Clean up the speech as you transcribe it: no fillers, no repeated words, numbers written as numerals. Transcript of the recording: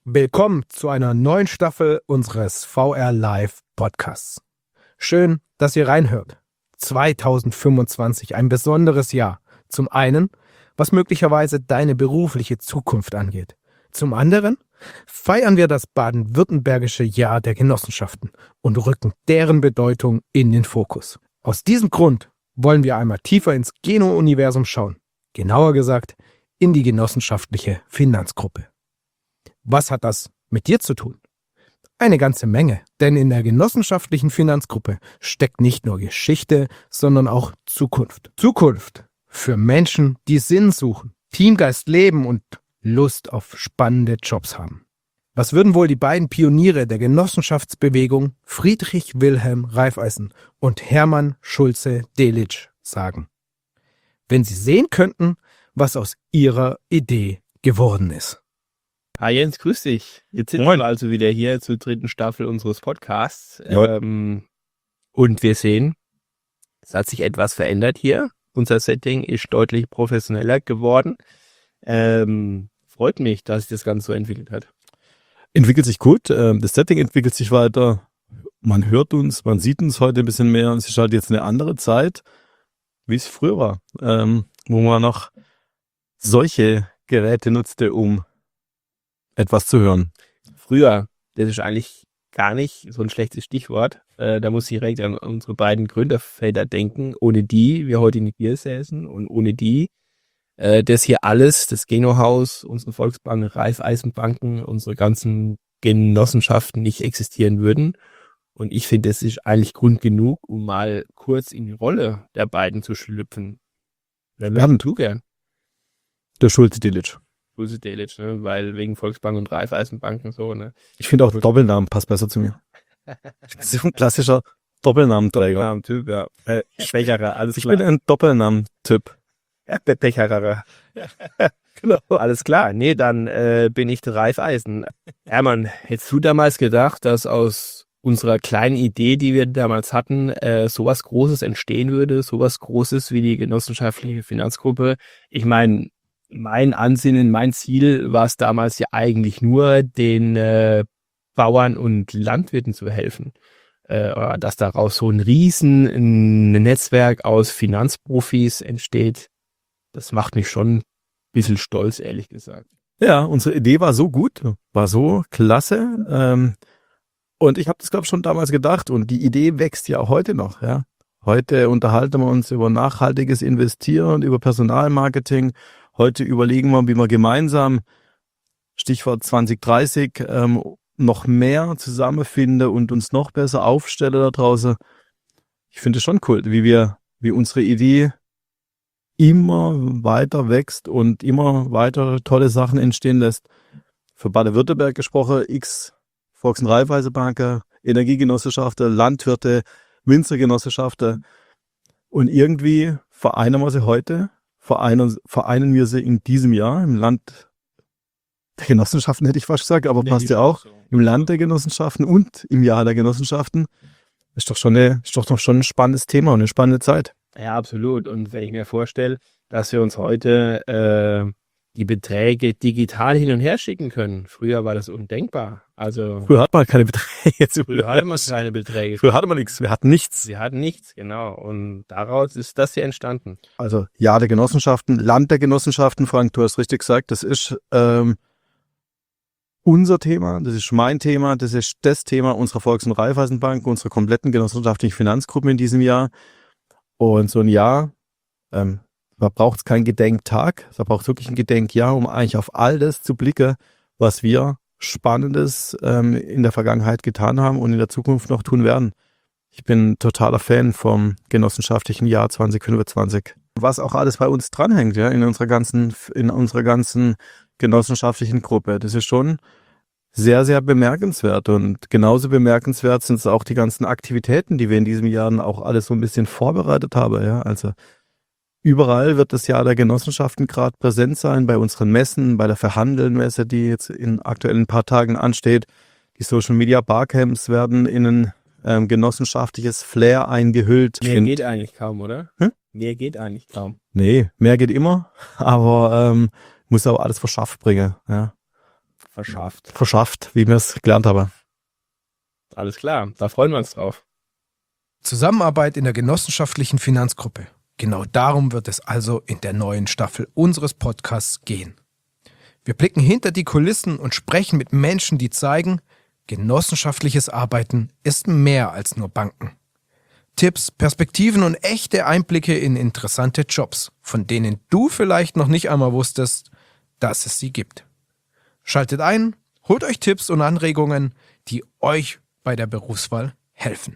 Willkommen zu einer neuen Staffel unseres VR Live Podcasts. Schön, dass ihr reinhört. 2025, ein besonderes Jahr. Zum einen, was möglicherweise deine berufliche Zukunft angeht. Zum anderen feiern wir das baden-württembergische Jahr der Genossenschaften und rücken deren Bedeutung in den Fokus. Aus diesem Grund wollen wir einmal tiefer ins Geno-Universum schauen. Genauer gesagt, in die genossenschaftliche Finanzgruppe. Was hat das mit dir zu tun? Eine ganze Menge, denn in der genossenschaftlichen Finanzgruppe steckt nicht nur Geschichte, sondern auch Zukunft. Zukunft für Menschen, die Sinn suchen, Teamgeist leben und Lust auf spannende Jobs haben. Was würden wohl die beiden Pioniere der Genossenschaftsbewegung Friedrich Wilhelm Raiffeisen und Hermann Schulze Delitzsch sagen, wenn sie sehen könnten, was aus ihrer Idee geworden ist? Hi Jens, grüß dich. Jetzt sind wir also wieder hier zur dritten Staffel unseres Podcasts. Und wir sehen, es hat sich etwas verändert hier. Unser Setting ist deutlich professioneller geworden. Freut mich, dass sich das Ganze so entwickelt hat. Entwickelt sich gut. Das Setting entwickelt sich weiter. Man hört uns, man sieht uns heute ein bisschen mehr. Es ist halt jetzt eine andere Zeit, wie es früher war, wo man noch solche Geräte nutzte, um etwas zu hören. Früher, das ist eigentlich gar nicht so ein schlechtes Stichwort. Da muss ich direkt an unsere beiden Gründerväter denken, ohne die wir heute nicht hier säßen und ohne die das hier alles, das Geno-Haus, unsere Volksbanken, Raiffeisenbanken, unsere ganzen Genossenschaften nicht existieren würden. Und ich finde, das ist eigentlich Grund genug, um mal kurz in die Rolle der beiden zu schlüpfen. Wer möchtest du gern? Der Schulze Delitzsch. Schulze Delitzsch, ne? Weil wegen Volksbank und Raiffeisenbanken so, ne? Ich finde auch Doppelnamen passt besser zu mir. Das ist ein klassischer Doppelnamenträger. Namentyp, ja. Schwächerer, alles Ich klar. bin ein Doppelnamentyp. Becherer. Genau. Alles klar. Nee, dann bin ich der Raiffeisen. Hermann, hättest du damals gedacht, dass aus unserer kleinen Idee, die wir damals hatten, sowas Großes entstehen würde, sowas Großes wie die genossenschaftliche Finanzgruppe? Ich meine, mein Ansinnen, mein Ziel war es damals ja eigentlich nur, den Bauern und Landwirten zu helfen. Dass daraus so ein Netzwerk aus Finanzprofis entsteht, das macht mich schon ein bisschen stolz, ehrlich gesagt. Ja, unsere Idee war so gut, war so klasse. Und ich habe das, glaube ich, schon damals gedacht. Und die Idee wächst ja auch heute noch. Ja. Heute unterhalten wir uns über nachhaltiges Investieren, über Personalmarketing. Heute überlegen wir, wie wir gemeinsam, Stichwort 2030, noch mehr zusammenfinden und uns noch besser aufstellen da draußen. Ich finde es schon cool, wie unsere Idee immer weiter wächst und immer weiter tolle Sachen entstehen lässt. Für Baden-Württemberg gesprochen, Volks- und Raiffeisenbanken, Energiegenossenschaften, Landwirte, Winzergenossenschaften. Und irgendwie vereinen wir sie heute, vereinen wir sie in diesem Jahr im Land der Genossenschaften, hätte ich fast gesagt, aber passt ja auch. Im Land der Genossenschaften und im Jahr der Genossenschaften. Ist doch schon ein spannendes Thema und eine spannende Zeit. Ja, absolut. Und wenn ich mir vorstelle, dass wir uns heute die Beträge digital hin und her schicken können. Früher war das undenkbar. Also Früher hat man keine Beträge. früher hatte man keine Beträge. Früher hatte man nichts. Wir hatten nichts. Sie hatten nichts, genau. Und daraus ist das hier entstanden. Also Jahr der Genossenschaften, Land der Genossenschaften, Frank, du hast richtig gesagt, das ist unser Thema, das ist mein Thema, das ist das Thema unserer Volks- und Raiffeisenbank, unserer kompletten genossenschaftlichen Finanzgruppen in diesem Jahr. Und so ein Jahr, da braucht es keinen Gedenktag, da braucht es wirklich ein Gedenkjahr, um eigentlich auf all das zu blicken, was wir Spannendes in der Vergangenheit getan haben und in der Zukunft noch tun werden. Ich bin totaler Fan vom genossenschaftlichen Jahr 2025. Was auch alles bei uns dranhängt, ja, in unserer ganzen genossenschaftlichen Gruppe. Das ist schon sehr, sehr bemerkenswert. Und genauso bemerkenswert sind es auch die ganzen Aktivitäten, die wir in diesem Jahr auch alles so ein bisschen vorbereitet haben. Ja, also überall wird das Jahr der Genossenschaften gerade präsent sein, bei unseren Messen, bei der Verhandeln-Messe, die jetzt in aktuellen paar Tagen ansteht. Die Social Media Barcamps werden in ein genossenschaftliches Flair eingehüllt. Mehr geht eigentlich kaum, oder? Hm? Mehr geht eigentlich kaum. Nee, mehr geht immer, aber muss auch alles verschafft bringen. Ja. verschafft, wie wir es gelernt haben. Alles klar, da freuen wir uns drauf. Zusammenarbeit in der genossenschaftlichen Finanzgruppe. Genau darum wird es also in der neuen Staffel unseres Podcasts gehen. Wir blicken hinter die Kulissen und sprechen mit Menschen, die zeigen, genossenschaftliches Arbeiten ist mehr als nur Banken. Tipps, Perspektiven und echte Einblicke in interessante Jobs, von denen du vielleicht noch nicht einmal wusstest, dass es sie gibt. Schaltet ein, holt euch Tipps und Anregungen, die euch bei der Berufswahl helfen.